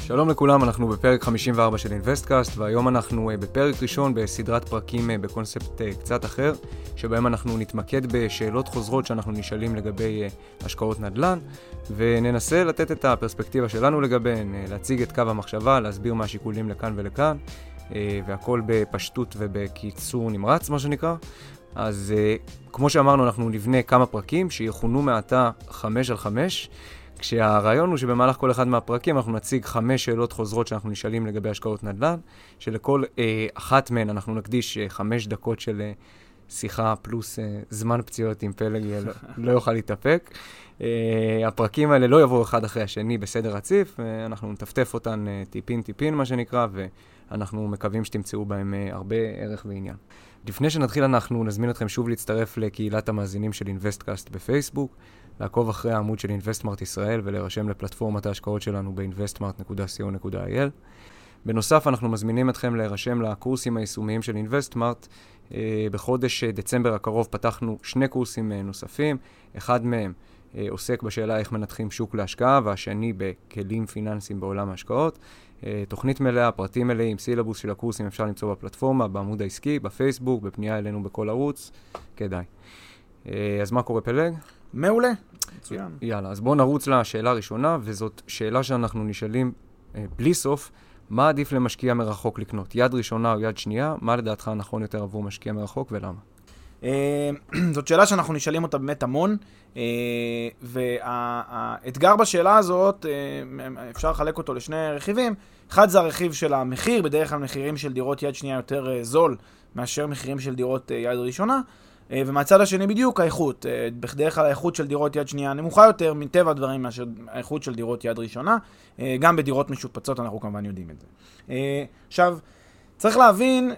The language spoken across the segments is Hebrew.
שלום לכולם, אנחנו בפרק 54 של אינבסטקאסט, והיום אנחנו בפרק ראשון בסדרת פרקים בקונספט קצת אחר, שבהם אנחנו נתמקד בשאלות חוזרות שאנחנו נשאלים לגבי השקעות נדל"ן, וננסה לתת את הפרספקטיבה שלנו לגביהן, להציג את קו המחשבה, להסביר מה השיקולים לכאן ולכאן, והכל בפשטות ובקיצור נמרץ, מה שנקרא. אז כמו שאמרנו, אנחנו נבנה כמה פרקים שיכונו מעתה 5 על 5, כשהרעיון הוא שבמהלך כל אחד מהפרקים אנחנו נציג 5 שאלות חוזרות שאנחנו נשאלים לגבי השקעות נדל"ן, שלכל אחת מהן אנחנו נקדיש 5 דקות של שיחה פלוס זמן פציעות עם פלג, לא יוכל להתאפק. הפרקים האלה לא יבואו אחד אחרי השני בסדר רציף, אנחנו נטפטף אותן טיפין מה שנקרא, ואנחנו מקווים שתמצאו בהם הרבה ערך ועניין. לפני שנתחיל אנחנו נזמין אתכם שוב להצטרף לקהילת המאזינים של אינבסטקאסט בפייסבוק, לעקוב אחרי העמוד של אינבסטמרט ישראל ולהירשם לפלטפורמת ההשקעות שלנו ב-investmart.co.il. בנוסף, אנחנו מזמינים אתכם להירשם לקורסים היישומיים של אינבסטמרט. בחודש דצמבר הקרוב פתחנו 2 קורסים נוספים. אחד מהם עוסק בשאלה איך מנתחים שוק להשקעה, והשני בכלים פיננסיים בעולם ההשקעות. תוכנית מלאה, פרטים מלאים, סילבוס של הקורסים אפשר למצוא בפלטפורמה, בעמוד העסקי, בפייסבוק, בפנייה אלינו בכל ערוץ. כדאי. אז מה קורה פלג? מעולה. מצוין. יאללה, אז בואו נרוץ לשאלה הראשונה, וזאת שאלה שאנחנו נשאלים בלי סוף, מה עדיף למשקיע מרחוק לקנות? יד ראשונה או יד שנייה? מה לדעתך נכון יותר עבור משקיע מרחוק ולמה? זאת שאלה שאנחנו נשאלים אותה באמת המון, והאתגר בשאלה הזאת, אפשר לחלק אותו לשני רכיבים. אחד זה הרכיב של המחיר, בדרך כלל מחירים של דירות יד שנייה יותר זול מאשר מחירים של דירות יד ראשונה, ומהצד השני בדיוק האיכות. בדרך כלל האיכות של דירות יד שנייה נמוכה יותר מטבע הדברים מאשר האיכות של דירות יד ראשונה. גם בדירות משופצות אנחנו כמובן יודעים את זה. עכשיו, צריך להבין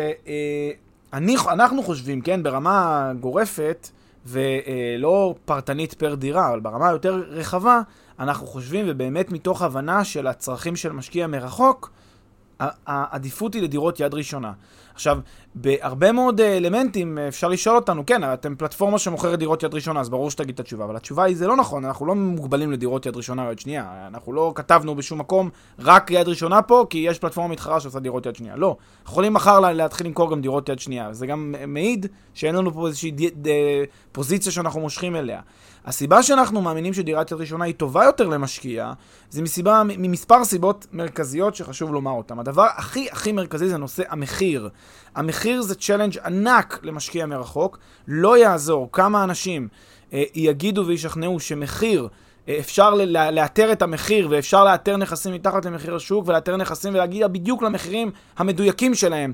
שאנחנו חושבים, כן, ברמה גורפת ולא פרטנית פר דירה, אבל ברמה יותר רחבה, אנחנו חושבים ובאמת מתוך הבנה של הצרכים של משקיע מרחוק, העדיפות היא לדירות יד ראשונה. עכשיו, בהרבה מאוד אלמנטים אפשר לשאול אותנו, כן, אתם פלטפורמה שמוכרת דירות יד ראשונה, אז ברור שתגיד את התשובה, אבל התשובה היא זה לא נכון, אנחנו לא מוגבלים לדירות יד ראשונה או יד שנייה, אנחנו לא כתבנו בשום מקום רק יד ראשונה פה, כי יש פלטפורמה מתחרה שעושה דירות יד שנייה, לא. אנחנו יכולים מחר להתחיל למכור גם דירות יד שנייה, וזה גם מעיד שאין לנו פה איזושהי פוזיציה שאנחנו מושכים אליה. הסיבה שאנחנו מאמינים שדירת יד ראשונה היא טובה יותר למשקיע, זה ממספר סיבות מרכזיות שחשוב לומר אותם. הדבר הכי מרכזי זה נושא המחיר. המחיר זה צ'לנג' ענק למשקיע מרחוק. לא יעזור כמה אנשים יגידו וישכנעו שמחיר, אפשר לאתר את המחיר ואפשר לאתר נכסים מתחת למחיר השוק ולאתר נכסים ולהגיע בדיוק למחירים המדויקים שלהם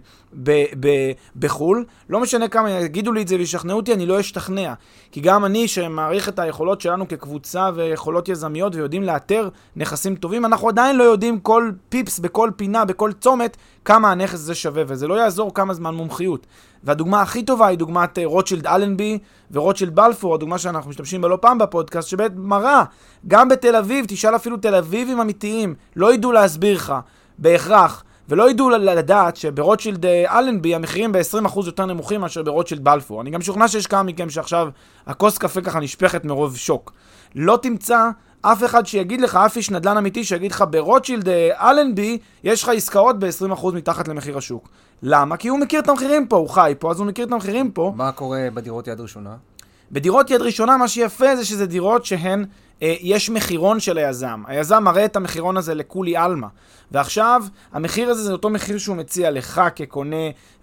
בחול. לא משנה כמה יגידו לי את זה וישכנעו אותי, אני לא אשתכנע. כי גם אני שמעריך את היכולות שלנו כקבוצה ויכולות יזמיות ויודעים לאתר נכסים טובים, אנחנו עדיין לא יודעים כל פיפס בכל פינה, בכל צומת, כמה הנכס זה שווה, וזה לא יעזור כמה זמן מומחיות. והדוגמה הכי טובה היא דוגמת רוטשילד אלנבי ורוטשילד בלפור, הדוגמה שאנחנו משתמשים בה לא פעם בפודקאסט, שבאמת מראה, גם בתל אביב, תשאל אפילו תל אביבים אמיתיים, לא ידעו להסביר לך בהכרח, ולא ידעו לדעת שברוטשילד אלנבי המחירים ב-20% יותר נמוכים מאשר ברוטשילד בלפור. אני גם שוכנע שיש כמה מכם שעכשיו הכוס קפה ככה נשפכת מרוב שוק. לא תמצא אף אחד שיגיד לך, אף איש נדל"ן אמיתי שיגיד לך ברוטשילד אלנבי יש לך עסקאות ב-20% מתחת למחיר השוק. למה? כי הוא מכיר את המחירים פה, הוא חי פה, אז הוא מכיר את המחירים פה. מה קורה בדירות יד ראשונה? בדירות יד ראשונה מה שיפה זה שזה דירות שהן, יש מחירון של היזם. היזם מראה את המחירון הזה לכולי אלמה. ועכשיו, המחיר הזה זה אותו מחיר שהוא מציע לך כקונה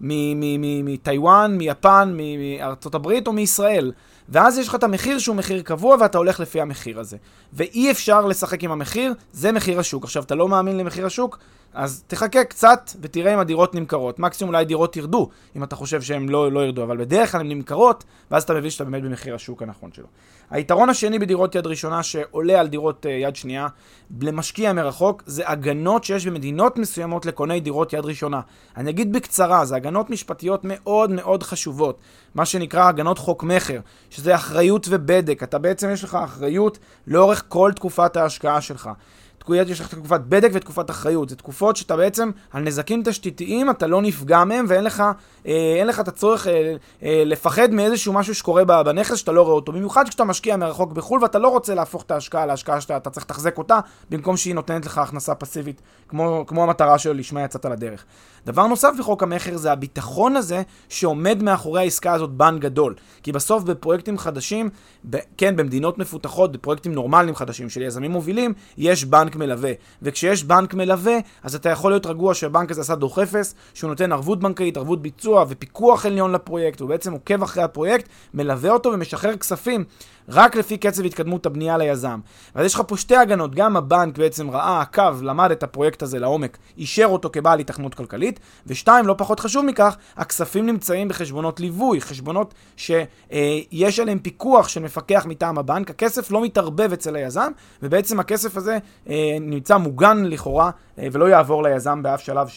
מטיואן, מיפן, מארצות הברית או מישראל. ואז יש לך את המחיר שהוא מחיר קבוע ואתה הולך לפי המחיר הזה. ואי אפשר לשחק עם המחיר, זה מחיר השוק. עכשיו, אתה לא מאמין למחיר השוק? אז תחכה קצת ותראה אם הדירות נמכרות. מקסימום אולי דירות ירדו, אם אתה חושב שהן לא ירדו, אבל בדרך כלל הן נמכרות, ואז אתה מבין שאתה באמת במחיר השוק הנכון שלו. היתרון השני בדירות יד ראשונה שעולה על דירות יד שנייה, למשקיע מרחוק, זה הגנות שיש במדינות מסוימות לקוני דירות יד ראשונה. אני אגיד בקצרה, זה הגנות משפטיות מאוד מאוד חשובות, מה שנקרא הגנות חוק מחר, שזה אחריות ובדק. אתה בעצם יש לך אחריות לאורך כל תקופת ההשקעה שלך. יש לך תקופת בדק ותקופת אחריות. זה תקופות שאתה בעצם, על נזקים תשתיתיים, אתה לא נפגע מהם, ואין לך את הצורך לפחד מאיזשהו משהו שקורה בנכס שאתה לא רואה אותו. במיוחד כשאתה משקיע מרחוק בחול, ואתה לא רוצה להפוך את ההשקעה להשקעה שאתה צריך לתחזק אותה, במקום שהיא נותנת לך הכנסה פסיבית, כמו המטרה שלו לשמה יצאת לדרך. דבר נוסף בחוק המחר זה הביטחון הזה שעומד מאחורי העסקה הזאת בנק גדול. כי בסוף בפרויקטים חדשים, כן, במדינות מפותחות, בפרויקטים נורמליים חדשים של יזמים מובילים, יש בנק מלווה. וכשיש בנק מלווה, אז אתה יכול להיות רגוע שהבנק הזה עשה דוח אפס, שהוא נותן ערבות בנקאית, ערבות ביצוע ופיקוח עליון לפרויקט, הוא בעצם עוקב אחרי הפרויקט, מלווה אותו ומשחרר כספים רק לפי קצב התקדמות הבנייה ליזם. ואז יש לך פה שתי הגנות, גם הבנק בעצם ראה, עקב, למד את הפרויקט הזה לעומק, אישר אותו כבעל התכנות כלכלית, ושתיים, לא פחות חשוב מכך, הכספים נמצאים בחשבונות ליווי, חשבונות שיש עליהם פיקוח של מפקח מטעם הבנק, הכסף לא מתערבב אצל היזם, ובעצם הכסף הזה נמצא מוגן לכאורה, ולא יעבור ליזם באף שלב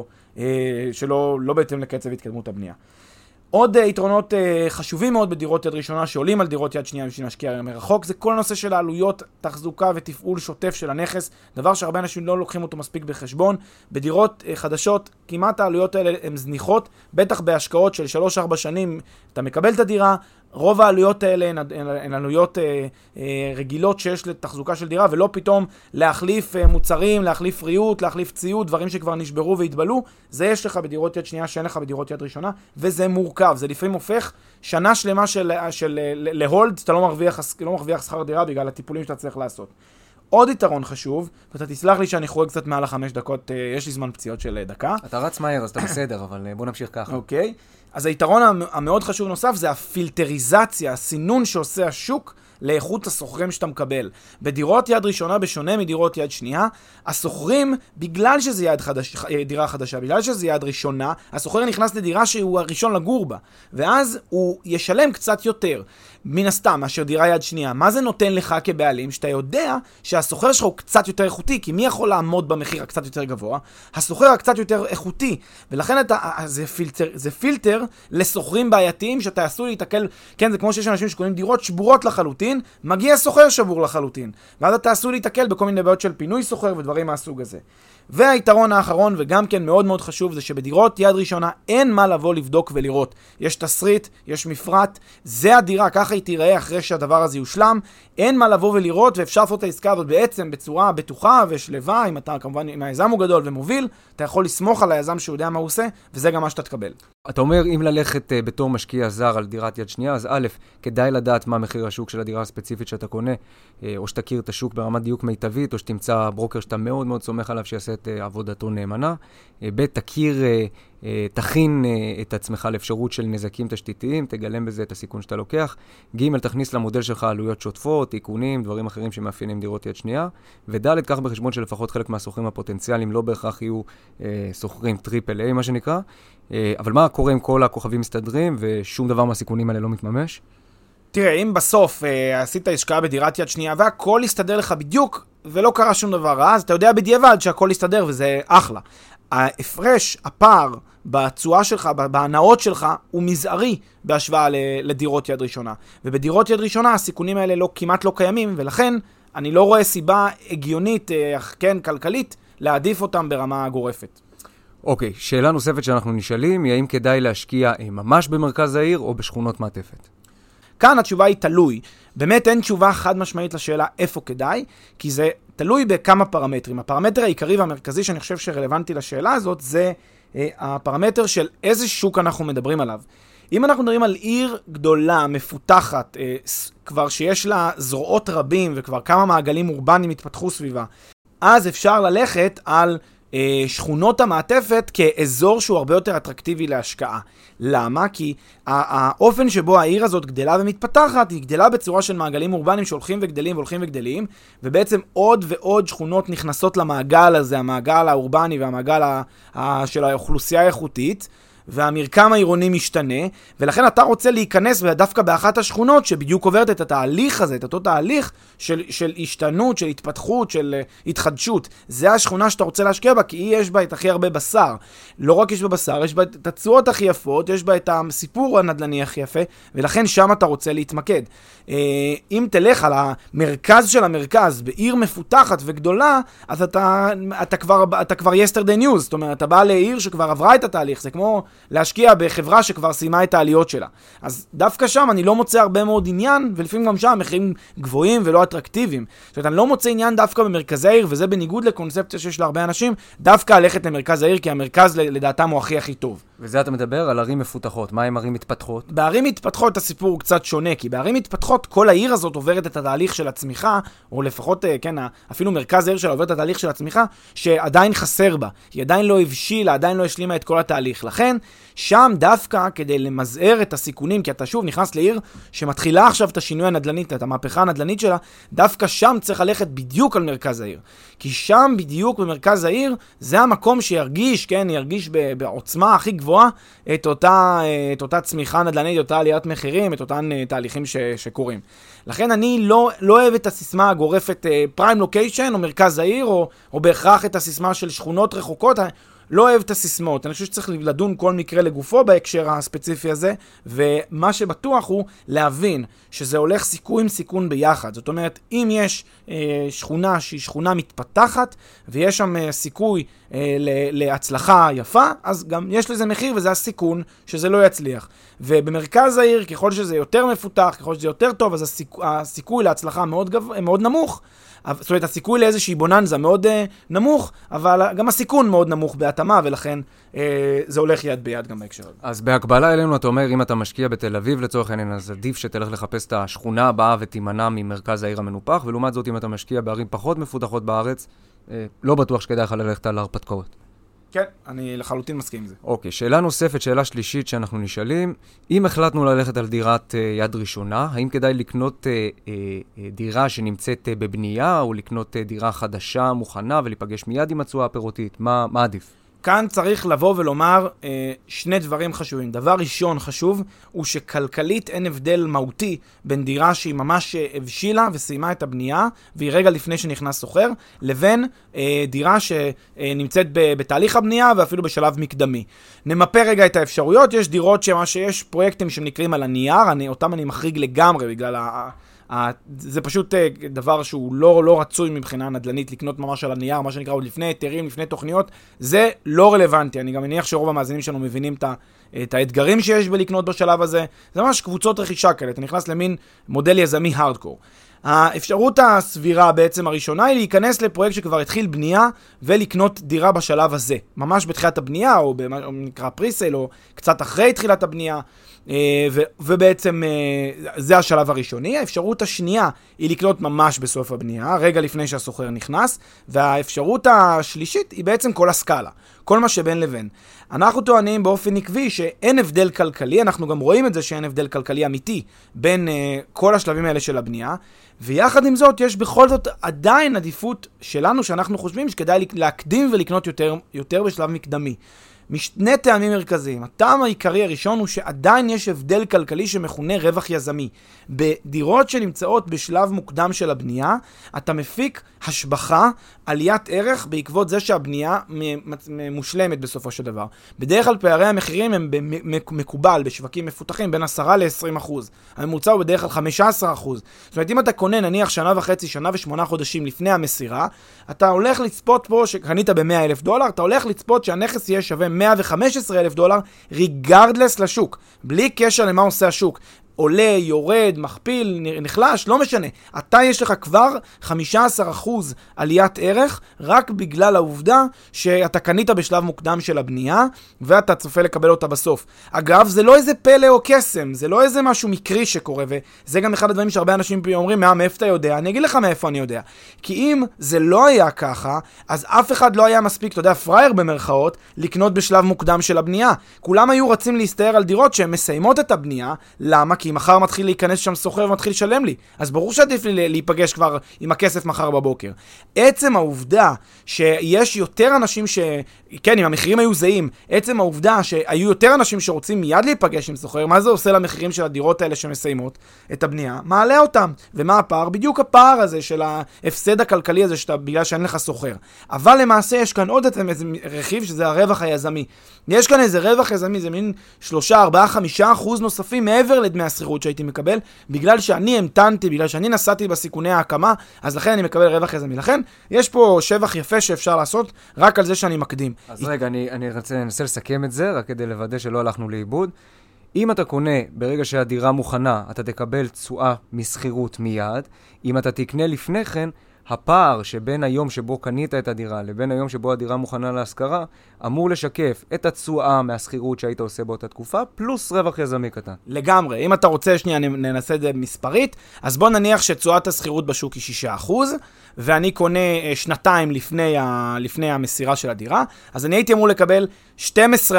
שלא לא בהתאם לקצב התקדמות הבנייה. עוד יתרונות חשובים מאוד בדירות יד ראשונה שעולים על דירות יד שנייה בשביל להשקיע מרחוק, זה כל הנושא של העלויות, תחזוקה ותפעול שוטף של הנכס, דבר שהרבה אנשים לא לוקחים אותו מספיק בחשבון. בדירות חדשות, כמעט העלויות האלה הן זניחות, בטח בהשקעות של 3-4 שנים אתה מקבל את הדירה, רוב העלויות האלה הן עלויות רגילות שיש לתחזוקה של דירה, ולא פתאום להחליף מוצרים, להחליף ריהוט, להחליף ציוד, דברים שכבר נשברו והתבלו. זה יש לך בדירות יד שנייה שאין לך בדירות יד ראשונה, וזה מורכב. זה לפעמים הופך שנה שלמה של להולד, אתה לא מרוויח שכר דירה בגלל הטיפולים שאתה צריך לעשות. עוד יתרון חשוב, ואתה תסלח לי שאני חורג קצת מעל 5 דקות, יש לי זמן פציעות של דקה. אתה רץ מהר, אז אתה בסדר, אבל בוא נמשיך ככה. אוקיי. אז היתרון המאוד חשוב נוסף זה הפילטריזציה, הסינון שעושה השוק לאיכות הסוחרים שאתה מקבל. בדירות יד ראשונה, בשונה מדירות יד שנייה, הסוחרים, בגלל שזה דירה חדשה, בגלל שזה יד ראשונה, הסוחר נכנס לדירה שהוא הראשון לגור בה, ואז הוא ישלם קצת יותר, מן הסתם, מאשר דירה יד שנייה. מה זה נותן לך כבעלים? שאתה יודע שהסוחר שלך הוא קצת יותר איכותי, כי מי יכול לעמוד במחיר הקצת יותר גבוה? הסוחר הקצת יותר איכותי, ולכן זה פילטר לסוחרים בעייתיים שאתה עשוי להתקל, כן, זה כמו שיש אנשים שקונים דירות שבורות לחלוטין, מגיע סוחר שבור לחלוטין, ואז אתה עשוי להתקל בכל מיני בעיות של פינוי סוחר ודברים מהסוג הזה. והיתרון האחרון, וגם כן מאוד מאוד חשוב, זה שבדירות יד ראשונה אין מה לבוא לבדוק ולראות. יש תסריט, יש מפרט, זה הדירה, ככה היא תיראה אחרי שהדבר הזה יושלם, אין מה לבוא ולראות, ואפשר לעשות את העסקה הזאת בעצם בצורה בטוחה ושלווה, אם אתה כמובן, אם היזם הוא גדול ומוביל, אתה יכול לסמוך על היזם שהוא יודע מה הוא עושה, וזה גם מה שאתה תקבל. אתה אומר, אם ללכת בתור משקיע זר על דירת יד שנייה, אז א', כדאי לדעת מה מחיר השוק של הדירה הספציפית שאתה קונה, או שתכיר את השוק ברמת דיוק מיטבית, או שתמצא ברוקר שאתה מאוד מאוד סומך עליו שיעשה את עבודתו נאמנה. ב', תכין את עצמך לאפשרות של נזקים תשתיתיים, תגלם בזה את הסיכון שאתה לוקח. ג', תכניס למודל שלך עלויות שוטפות, תיקונים, דברים אחרים שמאפיינים דירות יד שנייה. וד', קח בחשבון שלפחות חלק מהסוחרים הפוטנציאליים לא בהכרח יהיו סוחרים טריפל איי, מה שנקרא. אבל מה קורה אם כל הכוכבים מסתדרים ושום דבר מהסיכונים האלה לא מתממש? תראה, אם בסוף עשית השקעה בדירת יד שנייה והכל יסתדר לך בדיוק ולא קרה שום דבר רע, אז אתה יודע בדיעבד שהכל יסתדר וזה אחלה. ההפרש, הפער בתשואה שלך, בהנאות שלך, הוא מזערי בהשוואה לדירות יד ראשונה. ובדירות יד ראשונה הסיכונים האלה כמעט לא קיימים, ולכן אני לא רואה סיבה הגיונית, כן, כלכלית, להעדיף אותם ברמה גורפת. אוקיי, שאלה נוספת שאנחנו נשאלים, היא האם כדאי להשקיע ממש במרכז העיר או בשכונות מעטפת? כאן התשובה היא תלוי. באמת אין תשובה חד משמעית לשאלה איפה כדאי, כי זה תלוי בכמה פרמטרים. הפרמטר העיקרי והמרכזי שאני חושב שרלוונטי לשאלה הזאת, זה הפרמטר של איזה שוק אנחנו מדברים עליו. אם אנחנו מדברים על עיר גדולה, מפותחת, כבר שיש לה זרועות רבים וכבר כמה מעגלים אורבניים התפתחו סביבה, אז אפשר ללכת על שכונות המעטפת כאזור שהוא הרבה יותר אטרקטיבי להשקעה. למה? כי האופן שבו העיר הזאת גדלה ומתפתחת, היא גדלה בצורה של מעגלים אורבניים שהולכים וגדלים והולכים וגדלים, ובעצם עוד ועוד שכונות נכנסות למעגל הזה, המעגל האורבני והמעגל של האוכלוסייה האיכותית, והמרקם העירוני משתנה, ולכן אתה רוצה להיכנס דווקא באחת השכונות שבדיוק עוברת את התהליך הזה, את אותו תהליך של השתנות, של התפתחות, של התחדשות. זה השכונה שאתה רוצה להשקיע בה, כי היא יש בה את הכי הרבה בשר. לא רק יש בה בשר, יש בה את התשואות הכי יפות, יש בה את הסיפור הנדל"ני הכי יפה, ולכן שם אתה רוצה להתמקד. אם תלך על המרכז של המרכז, בעיר מפותחת וגדולה, אז אתה כבר yesterday news, זאת אומרת, אתה בא לעיר שכבר עברה את התהליך, זה כמו להשקיע בחברה שכבר סיימה את העליות שלה. אז דווקא שם אני לא מוצא הרבה מאוד עניין, ולפעמים גם שם מחירים גבוהים ולא אטרקטיביים. זאת אומרת, אני לא מוצא עניין דווקא במרכזי העיר, וזה בניגוד לקונספציה שיש להרבה אנשים, דווקא ללכת למרכז העיר, כי המרכז לדעתם הוא הכי טוב. וזה אתה מדבר על ערים מפותחות. מה עם ערים מתפתחות? בערים מתפתחות הסיפור הוא קצת שונה, כי בערים מתפתחות כל העיר הזאת עוברת את התהליך של הצמיחה, או לפחות, כן, אפילו מרכז העיר שלה עוברת את התהליך של הצמיחה, שעדיין חסר בה. היא עדיין לא הבשילה, עדיין לא השלימה את כל התהליך. לכן, שם דווקא כדי למזער את הסיכונים, כי אתה שוב נכנס לעיר שמתחילה עכשיו את השינוי הנדלנית, את המהפכה הנדלנית שלה, דווקא שם צריך ללכת בדיוק על מרכז העיר. כי שם בדיוק במרכז העיר, זה המקום שירגיש, כן, ירגיש בעוצמה הכי גבוהה את אותה צמיחה נדלנית, את אותה עליית מחירים, את אותן תהליכים שקורים. לכן אני לא אוהב את הסיסמה הגורפת פריים לוקיישן או מרכז העיר, או בהכרח את הסיסמה של שכונות רחוקות. לא אוהב את הסיסמאות. אני חושב שצריך לדון כל מקרה לגופו בהקשר הספציפי הזה, ומה שבטוח הוא להבין שזה הולך סיכוי עם סיכון ביחד. זאת אומרת, אם יש שכונה שהיא שכונה מתפתחת, ויש שם סיכוי להצלחה יפה, אז גם יש לזה מחיר, וזה הסיכון שזה לא יצליח. ובמרכז העיר, ככל שזה יותר מפותח, ככל שזה יותר טוב, אז הסיכוי להצלחה מאוד נמוך. זאת אומרת, הסיכוי לאיזושהי בוננזה מאוד נמוך, אבל גם הסיכון מאוד נמוך בהתאמה, ולכן זה הולך יד ביד גם בהקשר הזה. אז בהקבלה אלינו, אתה אומר, אם אתה משקיע בתל אביב לצורך העניין, אז עדיף שתלך לחפש את השכונה הבאה ותימנע ממרכז העיר המנופח, ולעומת זאת, אם אתה משקיע בערים פחות מפותחות בארץ, לא בטוח שכדאי לך ללכת על הרפתקאות. כן, אני לחלוטין מסכים עם זה. אוקיי, שאלה נוספת, שאלה שלישית שאנחנו נשאלים, אם החלטנו ללכת על דירת יד ראשונה, האם כדאי לקנות דירה שנמצאת בבנייה, או לקנות דירה חדשה, מוכנה, ולהיפגש מיד עם התשואה הפירותית? מה עדיף? כאן צריך לבוא ולומר שני דברים חשובים. דבר ראשון חשוב הוא שכלכלית אין הבדל מהותי בין דירה שהיא ממש הבשילה וסיימה את הבנייה, והיא רגע לפני שנכנס סוחר, לבין דירה שנמצאת בתהליך הבנייה ואפילו בשלב מקדמי. נמפה רגע את האפשרויות. יש דירות שיש פרויקטים שנקראים על הנייר, אותם אני מחריג לגמרי בגלל זה פשוט דבר שהוא לא רצוי מבחינה נדלנית לקנות ממש על הנייר, מה שנקרא עוד לפני היתרים, לפני תוכניות, זה לא רלוונטי. אני גם מניח שרוב המאזינים שלנו מבינים את האתגרים שיש בלקנות בשלב הזה. זה ממש קבוצות רכישה כאלה, אתה נכנס למין מודל יזמי הארדקור. האפשרות הסבירה בעצם הראשונה היא להיכנס לפרויקט שכבר התחיל בנייה ולקנות דירה בשלב הזה. ממש בתחילת הבנייה, או נקרא פריסייל, או קצת אחרי תחילת הבנייה, ובעצם זה השלב הראשוני. האפשרות השנייה היא לקנות ממש בסוף הבנייה, רגע לפני שהסוחר נכנס, והאפשרות השלישית היא בעצם כל הסקאלה, כל מה שבין לבין. אנחנו טוענים באופן עקבי שאין הבדל כלכלי, אנחנו גם רואים את זה שאין הבדל כלכלי אמיתי בין כל השלבים האלה של הבנייה, ויחד עם זאת יש בכל זאת עדיין עדיפות שלנו שאנחנו חושבים שכדאי להקדים ולקנות יותר בשלב מקדמי. משני טעמים מרכזיים. הטעם העיקרי הראשון הוא שעדיין יש הבדל כלכלי שמכונה רווח יזמי. בדירות שנמצאות בשלב מוקדם של הבנייה, אתה מפיק השבחה, עליית ערך, בעקבות זה שהבנייה מושלמת בסופו של דבר. בדרך כלל פערי המחירים הם מקובל בשווקים מפותחים בין 10 ל-20%. הממוצע הוא בדרך כלל 15%. זאת אומרת, אם אתה קונה נניח שנה וחצי, שנה ו8 חודשים לפני המסירה, אתה הולך לצפות פה, שקנית ב$100,000, אתה הולך לצפות שהנכס יהיה שווה $115,000, ריגרדלס לשוק, בלי קשר למה עושה השוק. עולה, יורד, מכפיל, נחלש, לא משנה. אתה יש לך כבר 15% עליית ערך, רק בגלל העובדה שאתה קנית בשלב מוקדם של הבנייה, ואתה צופה לקבל אותה בסוף. אגב, זה לא איזה פלא או קסם, זה לא איזה משהו מקרי שקורה, וזה גם אחד הדברים שהרבה אנשים אומרים, מאיפה אתה יודע? אני אגיד לך מאיפה אני יודע. כי אם זה לא היה ככה, אז אף אחד לא היה מספיק, אתה יודע, פרייר במרכאות, לקנות בשלב מוקדם של הבנייה. כולם היו רצים להסתער על דירות שהן מסיימות את הבנייה. למה? כי כי מחר מתחיל להיכנס שם סוחר ומתחיל לשלם לי. אז ברור שעדיף לי להיפגש כבר עם הכסף מחר בבוקר. עצם העובדה שיש יותר אנשים כן, אם המחירים היו זהים, עצם העובדה שהיו יותר אנשים שרוצים מיד להיפגש עם סוחר, מה זה עושה למחירים של הדירות האלה שמסיימות את הבנייה? מעלה אותם. ומה הפער? בדיוק הפער הזה של ההפסד הכלכלי הזה בגלל שאין לך סוחר. אבל למעשה יש כאן עוד איזה רכיב שזה הרווח היזמי. יש כאן איזה רווח יזמי, זה מין 3, 4, 5% נוספים מעבר לדמי השכירות שהייתי מקבל, בגלל שאני המתנתי, בגלל שאני נסעתי בסיכוני ההקמה, אז לכן אני מקבל רווח יזמי. לכן יש פה שבח יפה שאפשר לעשות רק על זה שאני מקדים. אז רגע, אני אנסה לסכם את זה, רק כדי לוודא שלא הלכנו לאיבוד. אם אתה קונה ברגע שהדירה מוכנה, אתה תקבל תשואה מסחירות מיד. אם אתה תקנה לפני כן, הפער שבין היום שבו קנית את הדירה לבין היום שבו הדירה מוכנה להשכרה, אמור לשקף את התשואה מהשכירות שהיית עושה באותה תקופה, פלוס רווח יזמי קטן. לגמרי. אם אתה רוצה, שנייה, ננסה את זה מספרית, אז בוא נניח שתשואת השכירות בשוק היא 6%, ואני קונה שנתיים לפני המסירה של הדירה, אז אני הייתי אמור לקבל 12%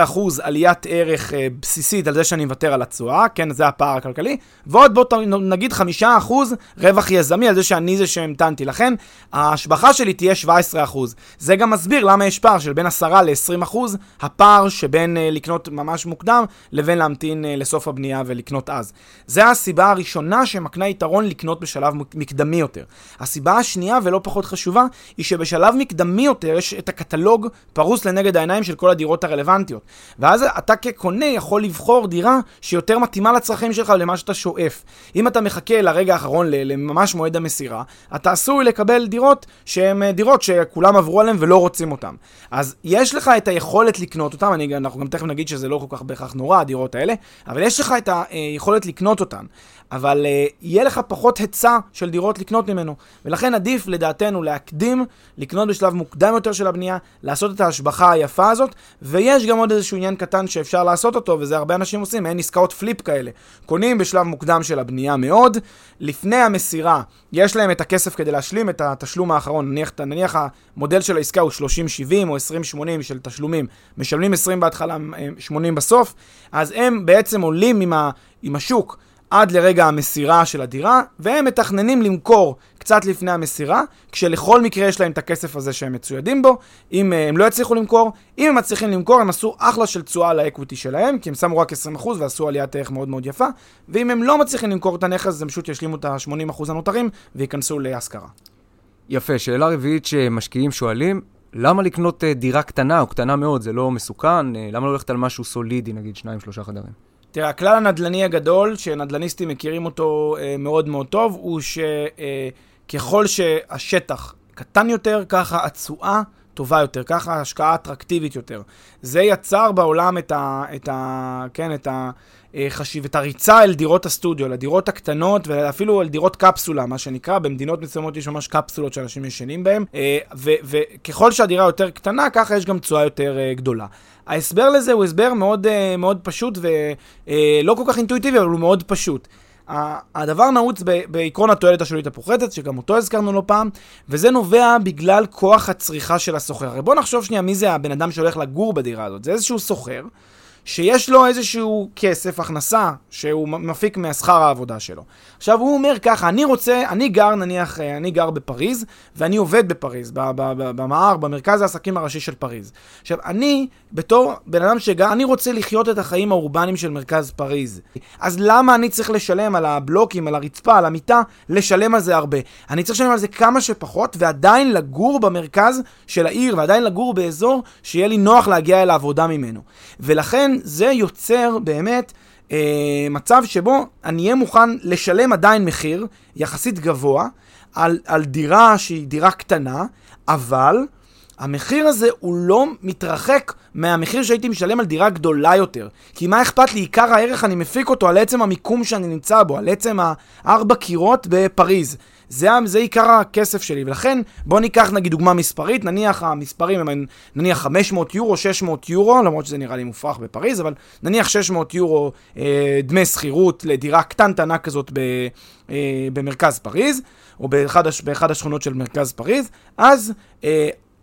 עליית ערך בסיסית על זה שאני מוותר על התשואה, כן, זה הפער הכלכלי, ועוד בוא נגיד 5% רווח יזמי על זה שאני זה שהמתנתי. לכן, ההשבחה שלי תהיה 17%. זה גם מסביר למה יש פער של בין 10 ל-20%, הפער שבין לקנות ממש מוקדם לבין להמתין לסוף הבנייה ולקנות אז. זה הסיבה הראשונה שמקנה יתרון לקנות בשלב מקדמי יותר. הסיבה השנייה ולא פחות חשובה היא שבשלב מקדמי יותר יש את הקטלוג פרוס לנגד העיניים של כל הדירות הרלוונטיות. ואז אתה כקונה יכול לבחור דירה שיותר מתאימה לצרכים שלך ולמה שאתה שואף. אם אתה מחכה לרגע האחרון לממש מועד המסירה, אתה עשוי לקבל דירות שהן דירות שכולם עברו עליהן ולא רוצים אותן. אז יש לך את היכולת לקנות אותן, אנחנו גם תכף נגיד שזה לא כל כך בהכרח נורא הדירות האלה, אבל יש לך את היכולת לקנות אותן. אבל יהיה לך פחות היצע של דירות לקנות ממנו, ולכן עדיף לדעתנו להקדים, לקנות בשלב מוקדם יותר של הבנייה, לעשות את ההשבחה היפה הזאת, ויש גם עוד איזשהו עניין קטן שאפשר לעשות אותו, וזה הרבה אנשים עושים, אין עסקאות פליפ כאלה. קונים בשלב מוקדם של הבנייה מאוד, לפני המסירה יש להם את הכסף כדי להשלים את התשלום האחרון, נניח המודל של העסקה הוא 30-70 או 20-80 של תשלומים, משלמים 20 בהתחלה, 80 בסוף, אז הם בעצם עולים עם השוק, עד לרגע המסירה של הדירה, והם מתכננים למכור קצת לפני המסירה, כשלכל מקרה יש להם את הכסף הזה שהם מצוידים בו. אם הם לא יצליחו למכור, אם הם מצליחים למכור, הם עשו אחלה של תשואה לאקוויטי שלהם, כי הם שמו רק 20% ועשו עליית ערך מאוד מאוד יפה, ואם הם לא מצליחים למכור את הנכס, הם פשוט ישלימו את ה-80% הנותרים, וייכנסו להשכרה. יפה, שאלה רביעית שמשקיעים שואלים, למה לקנות דירה קטנה או קטנה מאוד? זה לא מסוכן? למה לא הולכת על משהו סולידי, נגיד 2-3 חדרים? תראה, הכלל הנדל"ני הגדול, שנדל"ניסטים מכירים אותו מאוד מאוד טוב, הוא שככל שהשטח קטן יותר, ככה התשואה טובה יותר, ככה ההשקעה אטרקטיבית יותר. זה יצר בעולם את הריצה אל דירות הסטודיו, לדירות הקטנות ואפילו אל דירות קפסולה, מה שנקרא. במדינות מסוימות יש ממש קפסולות שאנשים ישנים בהם, וככל שהדירה יותר קטנה, ככה יש גם תשואה יותר גדולה. ההסבר לזה הוא הסבר מאוד, מאוד פשוט ולא כל כך אינטואיטיבי, אבל הוא מאוד פשוט. הדבר נעוץ בעקרון התועלת השולית הפוחתת, שגם אותו הזכרנו לא פעם, וזה נובע בגלל כוח הצריכה של הסוחר. הרי בוא נחשוב שנייה מי זה הבן אדם שהולך לגור בדירה הזאת. זה איזשהו סוחר, שיש לו איזשהו כסף, הכנסה, שהוא מפיק מהשכר העבודה שלו. עכשיו הוא אומר ככה, אני גר בפריז, ואני עובד בפריז, במער, במרכז העסקים הראשי של פריז. עכשיו, אני, בתור בן אדם שגר, אני רוצה לחיות את החיים האורבניים של מרכז פריז. אז למה אני צריך לשלם על הבלוקים, על הרצפה, על המיטה, לשלם על זה הרבה? אני צריך לשלם על זה כמה שפחות, ועדיין לגור במרכז של העיר, ועדיין לגור באזור שיהיה לי נוח להגיע אל העבודה ממנו. ולכן זה יוצר באמת מצב שבו אני אהיה מוכן לשלם עדיין מחיר יחסית גבוה על דירה שהיא דירה קטנה, אבל המחיר הזה הוא לא מתרחק מהמחיר שהייתי משלם על דירה גדולה יותר. כי מה אכפת לי? עיקר הערך אני מפיק אותו על עצם המיקום שאני נמצא בו, על עצם 4 קירות בפריז. זה עיקר הכסף שלי, ולכן בוא ניקח נגיד דוגמה מספרית, נניח המספרים הם נניח 500 יורו, 600 יורו, למרות שזה נראה לי מופרך בפריז, אבל נניח 600 יורו דמי שכירות לדירה קטנטנה כזאת במרכז פריז, או באחד השכונות של מרכז פריז, אז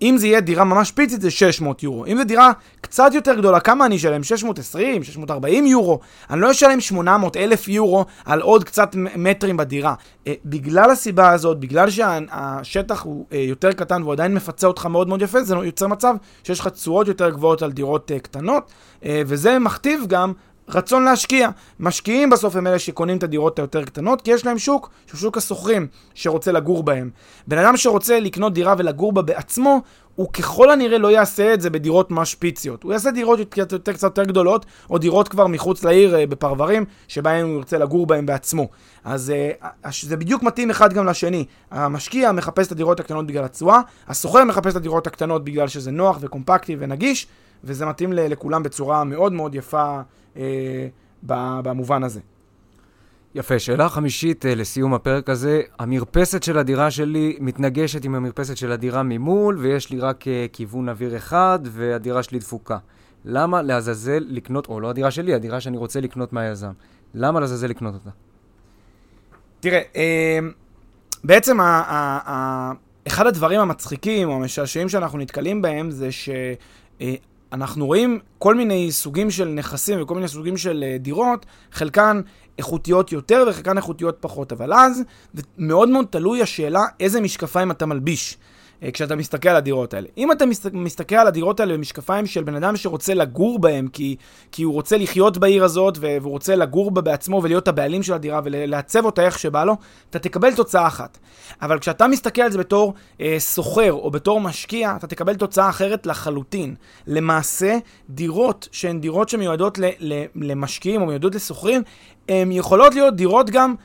אם זה יהיה דירה ממש פיצית זה 600 יורו. אם זה דירה קצת יותר גדולה, כמה אני אשלם? 620, 640 יורו. אני לא אשלם 800,000 יורו על עוד קצת מטרים בדירה. בגלל הסיבה הזאת, בגלל שהשטח הוא יותר קטן והוא עדיין מפצה אותך מאוד מאוד יפה, זה יוצר מצב שיש לך תשואות יותר גבוהות על דירות קטנות, וזה מכתיב גם רצון להשקיע. משקיעים בסוף הם אלה שקונים את הדירות היותר קטנות, כי יש להם שוק, שהוא שוק הסוחרים, שרוצה לגור בהם. בן אדם שרוצה לקנות דירה ולגור בה בעצמו, הוא ככל הנראה לא יעשה את זה בדירות משפיציות. הוא יעשה דירות קצת יותר גדולות, או דירות כבר מחוץ לעיר בפרברים, שבהם הוא ירצה לגור בהם בעצמו. אז זה בדיוק מתאים אחד גם לשני. המשקיע מחפש את הדירות הקטנות בגלל התשואה, הסוחר מחפש את הדירות הקטנות בגלל שזה נוח וקומפקטי ונגיש, וזה מתאים לכולם בצורה מאוד מאוד יפה במובן הזה. יפה, שאלה חמישית לסיום הפרק הזה. המרפסת של הדירה שלי מתנגשת עם המרפסת של הדירה ממול, ויש לי רק כיוון אוויר אחד, והדירה שלי דפוקה. למה לעזאזל לקנות, או לא הדירה שלי, הדירה שאני רוצה לקנות מהיזם. למה לעזאזל לקנות אותה? תראה, בעצם אחד הדברים המצחיקים או המשעשעים שאנחנו נתקלים בהם זה אנחנו רואים כל מיני סוגים של נכסים וכל מיני סוגים של דירות, חלקן איכותיות יותר וחלקן איכותיות פחות, אבל אז מאוד מאוד תלוי השאלה איזה משקפיים אתה מלביש כשאתה מסתכל על הדירות האלה. אם אתה מסתכל על הדירות האלה במשקפיים של בן אדם שרוצה לגור בהם, כי הוא רוצה לחיות בעיר הזאת והוא רוצה לגור בה בעצמו ולהיות הבעלים של הדירה ולעצב אותה איך שבא לו, אתה תקבל תוצאה אחת. אבל כשאתה מסתכל על זה בתור סוחר או בתור משקיע, אתה תקבל תוצאה אחרת לחלוטין. למעשה, דירות שהן דירות שמיועדות למשקיעים או מיועדות לסוחרים, הן יכולות להיות דירות גם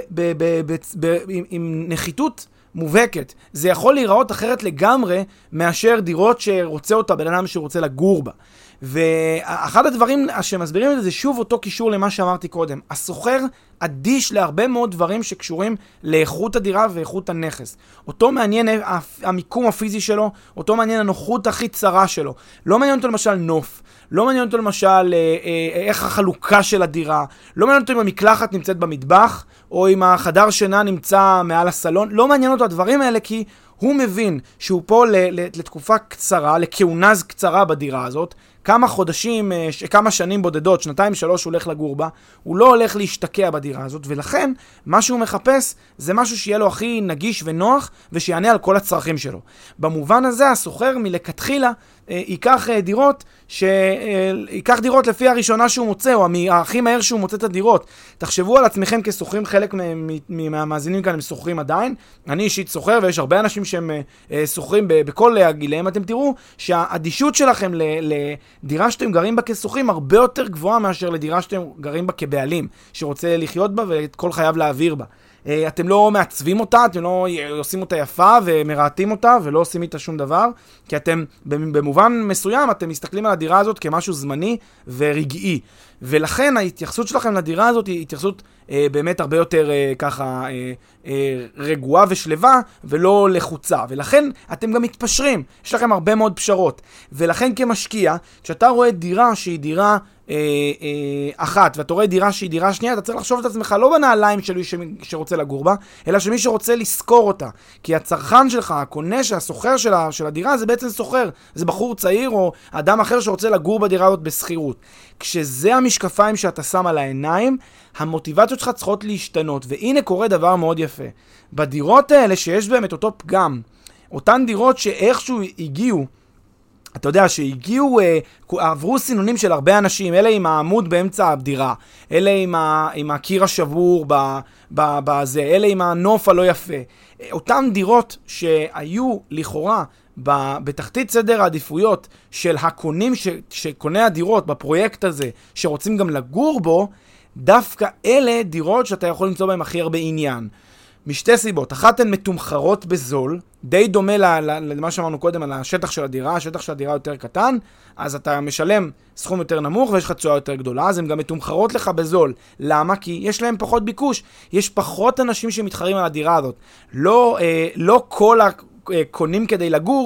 עם נחיתות מובהקת. זה יכול להיראות אחרת לגמרי מאשר דירות שרוצה אותה בן אדם שרוצה לגור בה. ואחד הדברים שמסבירים את זה, זה שוב אותו קישור למה שאמרתי קודם. הסוחר אדיש להרבה מאוד דברים שקשורים לאיכות הדירה ואיכות הנכס. אותו מעניין המיקום הפיזי שלו, אותו מעניין הנוחות הכי צרה שלו. לא מעניין אותו למשל נוף, לא מעניין אותו למשל איך החלוקה של הדירה, לא מעניין אותו אם המקלחת נמצאת במטבח, או אם החדר שינה נמצא מעל הסלון, לא מעניין אותו הדברים האלה כי הוא מבין שהוא פה לתקופה קצרה, לכהונה קצרה בדירה הזאת, כמה חודשים, כמה שנים בודדות, 2-3 הוא הולך לגור בה, הוא לא הולך להשתקע בדירה הזאת, ולכן מה שהוא מחפש זה משהו שיהיה לו הכי נגיש ונוח, ושיענה על כל הצרכים שלו. במובן הזה הסוחר מלכתחילה ייקח דירות לפי הראשונה שהוא מוצא, או הכי מהר שהוא מוצא את הדירות. תחשבו על עצמכם כסוחרים, חלק מהמאזינים כאן הם סוחרים עדיין, אני אישית סוחר, ויש הרבה אנשים שהם סוחרים בכל הגילאים, אתם תראו שהאדישות שלכם לדירה שאתם גרים בה כסוחרים הרבה יותר גבוהה מאשר לדירה שאתם גרים בה כבעלים, שרוצה לחיות בה ואת כל חייו להעביר בה. אתם לא מעצבים אותה, אתם לא עושים אותה יפה ומרעתים אותה ולא עושים איתה שום דבר, כי אתם במובן מסוים אתם מסתכלים על הדירה הזאת כמשהו זמני ורגעי, ולכן ההתייחסות שלכם לדירה הזאת היא התייחסות באמת הרבה יותר ככה רגועה ושלווה ולא לחוצה, ולכן אתם גם מתפשרים, יש לכם הרבה מאוד פשרות, ולכן כמשקיע, כשאתה רואה דירה שהיא דירה אחת, ואתה רואה דירה שהיא דירה שנייה, אתה צריך לחשוב את עצמך לא בנעליים של מי שרוצה לגור בה, אלא שמי שרוצה לזכור אותה. כי הצרכן שלך, הקונה, הסוחר של הדירה, זה בעצם סוחר. זה בחור צעיר או אדם אחר שרוצה לגור בדירה הזאת בסחירות. כשזה המשקפיים שאתה שם על העיניים, המוטיבציות שלך צריכות להשתנות. והנה קורה דבר מאוד יפה. בדירות האלה שיש בהם את אותו פגם, אותן דירות שאיכשהו הגיעו, אתה יודע שהגיעו, עברו סינונים של הרבה אנשים, אלה עם העמוד באמצע הדירה, אלה עם הקיר השבור בזה, אלה עם הנוף הלא יפה. אותם דירות שהיו לכאורה בתחתית סדר העדיפויות של הקונים שקוני הדירות בפרויקט הזה, שרוצים גם לגור בו, דווקא אלה דירות שאתה יכול למצוא בהם הכי הרבה עניין. משתי סיבות, אחת הן מתומחרות בזול, די דומה למה שאמרנו קודם על השטח של הדירה, השטח של הדירה יותר קטן, אז אתה משלם סכום יותר נמוך ויש לך תשואה יותר גדולה, אז הן גם מתומחרות לך בזול. למה? כי יש להם פחות ביקוש, יש פחות אנשים שמתחרים על הדירה הזאת. לא כל הקונים כדי לגור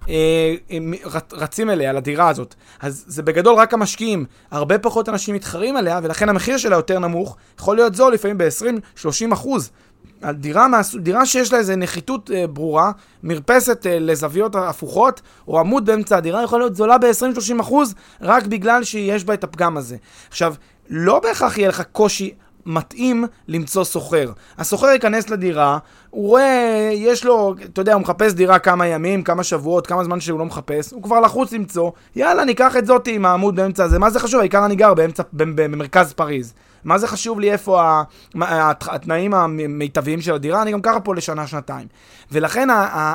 רצים אליה, לדירה הזאת. אז זה בגדול רק המשקיעים. הרבה פחות אנשים מתחרים עליה, ולכן המחיר שלה יותר נמוך, יכול להיות זול לפעמים ב-20-30%. דירה שיש לה איזו נחיתות ברורה, מרפסת לזוויות הפוכות, או עמוד באמצע הדירה, יכול להיות זולה ב-20-30%, רק בגלל שיש בה את הפגם הזה. עכשיו, לא בהכרח יהיה לך קושי מתאים למצוא סוחר. הסוחר ייכנס לדירה, הוא רואה, יש לו, אתה יודע, הוא מחפש דירה כמה ימים, כמה שבועות, כמה זמן שהוא לא מחפש, הוא כבר לחוץ למצוא, יאללה, ניקח את זאת עם העמוד באמצע הזה. מה זה חשוב? העיקר אני גר במרכז פריז. מה זה חשוב לי איפה התנאים המיטביים של הדירה? אני גם ככה פה לשנה, שנתיים. ולכן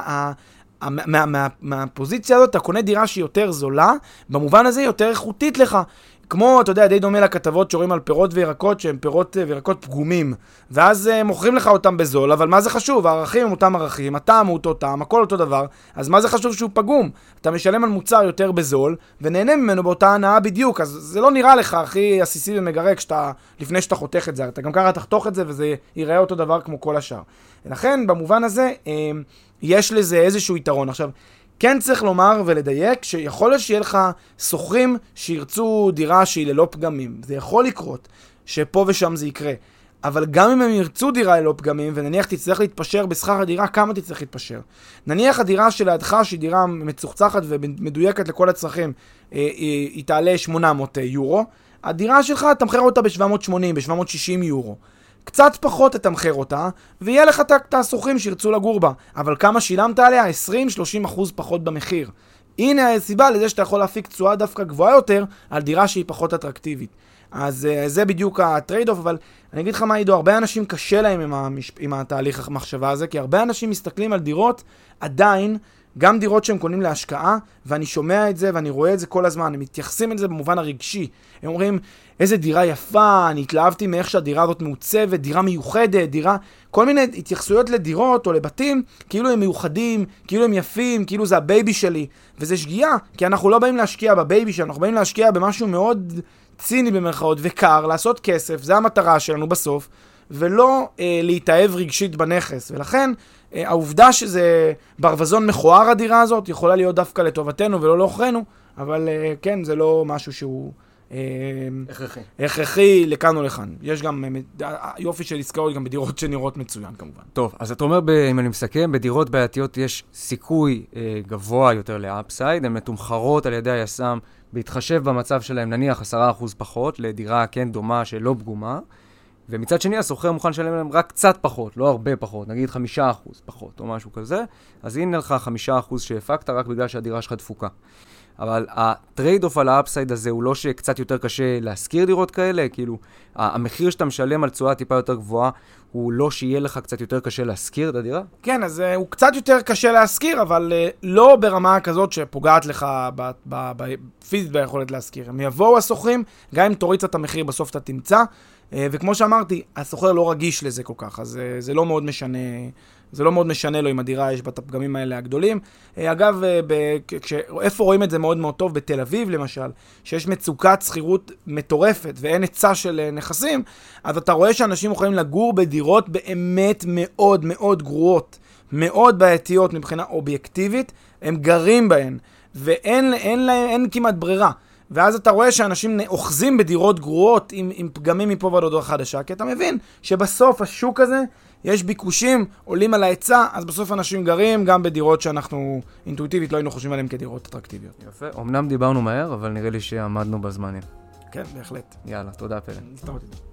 מהפוזיציה הזאת, אתה קונה דירה שהיא יותר זולה, במובן הזה היא יותר איכותית לך. כמו, אתה יודע, די דומה לכתבות שרואים על פירות וירקות, שהם פירות וירקות פגומים, ואז מוכרים לך אותם בזול, אבל מה זה חשוב? הערכים הם אותם ערכים, הטעם הוא אותו טעם, הכל אותו דבר, אז מה זה חשוב שהוא פגום? אתה משלם על מוצר יותר בזול, ונהנה ממנו באותה הנאה בדיוק, אז זה לא נראה לך הכי עסיסי ומגרק לפני שאתה חותך את זה, אתה גם ככה תחתוך את זה, וזה ייראה אותו דבר כמו כל השאר. לכן, במובן הזה, יש לזה איזשהו יתרון. עכשיו, כן צריך לומר ולדייק שיכול להיות שיהיה לך סוחרים שירצו דירה שהיא ללא פגמים. זה יכול לקרות שפה ושם זה יקרה. אבל גם אם הם ירצו דירה ללא פגמים, ונניח תצטרך להתפשר בשכר הדירה, כמה תצטרך להתפשר? נניח הדירה שלידך, שהיא דירה מצוחצחת ומדויקת לכל הצרכים, היא תעלה 800 יורו. הדירה שלך תמחר אותה ב-780, ב-760 יורו. קצת פחות תתמחר אותה, ויהיה לך את הסוחרים שירצו לגור בה. אבל כמה שילמת עליה? 20-30% פחות במחיר. הנה הסיבה לזה שאתה יכול להפיק תשואה דווקא גבוהה יותר על דירה שהיא פחות אטרקטיבית. אז זה בדיוק הטרייד-אוף, אבל אני אגיד לך מה, עידו, הרבה אנשים קשה להם עם התהליך המחשבה הזה, כי הרבה אנשים מסתכלים על דירות עדיין, גם דירות שהם קונים להשקעה, ואני שומע את זה ואני רואה את זה כל הזמן, הם מתייחסים את זה במובן הרגשי. הם אומרים, איזה דירה יפה, אני התלהבתי מאיך שהדירה הזאת מעוצבת, דירה מיוחדת, כל מיני התייחסויות לדירות או לבתים, כאילו הם מיוחדים, כאילו הם יפים, כאילו זה הבייבי שלי. וזה שגיאה, כי אנחנו לא באים להשקיע בבייבי שלנו, אנחנו באים להשקיע במשהו מאוד ציני במרכאות וקר, לעשות כסף, זה המטרה שלנו בסוף, ולא להתאהב רגשית בנכס. ולכן, העובדה שזה ברווזון מכוער הדירה הזאת, יכולה להיות דווקא לטובתנו ולא לאוכרנו, אבל כן, זה לא משהו שהוא הכרחי לכאן או לכאן. יש גם יופי של עסקאות גם בדירות שנראות מצוין כמובן. טוב, אז אתה אומר, אם אני מסכם, בדירות בעייתיות יש סיכוי גבוה יותר לאפסייד, הן מתומחרות על ידי היסם, בהתחשב במצב שלהם, נניח 10% פחות, לדירה כן דומה שלא פגומה, ומצד שני, הסוחר מוכן לשלם להם רק קצת פחות, לא הרבה פחות, נגיד 5% פחות או משהו כזה, אז הנה לך 5% שהפקת רק בגלל שהדירה שלך דפוקה. אבל הטרייד-אוף על האפסייד הזה הוא לא שקצת יותר קשה להשכיר דירות כאלה, כאילו, המחיר שאתה משלם על תשואה טיפה יותר גבוהה, הוא לא שיהיה לך קצת יותר קשה להשכיר את הדירה? כן, אז הוא קצת יותר קשה להשכיר, אבל לא ברמה כזאת שפוגעת לך פיזית ביכולת להשכיר. הם יבואו הסוחרים, גם אם תוריץ את המחיר בסוף אתה תמצא, וכמו שאמרתי, הסוחר לא רגיש לזה כל כך, אז זה לא מאוד משנה, זה לא מאוד משנה לו אם הדירה יש בה את הפגמים האלה הגדולים. אגב, איפה רואים את זה מאוד מאוד טוב? בתל אביב למשל, שיש מצוקת שכירות מטורפת ואין היצע של נכסים, אז אתה רואה שאנשים יכולים לגור בדירות באמת מאוד מאוד גרועות, מאוד בעייתיות מבחינה אובייקטיבית, הם גרים בהן, ואין כמעט ברירה. ואז אתה רואה שאנשים אוחזים בדירות גרועות עם פגמים מפה ועד הודעה חדשה, כי אתה מבין שבסוף השוק הזה יש ביקושים, עולים על ההיצע, אז בסוף אנשים גרים גם בדירות שאנחנו אינטואיטיבית לא היינו חושבים עליהן כדירות אטרקטיביות. יפה, אמנם דיברנו מהר, אבל נראה לי שעמדנו בזמנים. כן, בהחלט. יאללה, תודה פלא. הסתמתי.